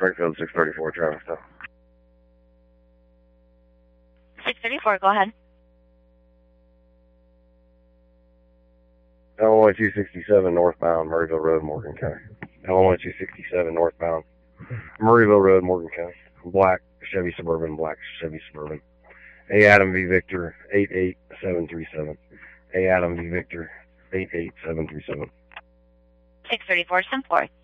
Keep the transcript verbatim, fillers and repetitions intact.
Springfield, six thirty-four, traffic stop. six thirty-four, go ahead. Illinois two sixty-seven northbound, Murrayville Road, Morgan County. Illinois two sixty-seven northbound, Murrayville Road, Morgan County. Black Chevy Suburban, black Chevy Suburban. A Adam V Victor, eight eight seven three seven. A Adam V Victor, eight eight seven three seven. six thirty-four, ten four.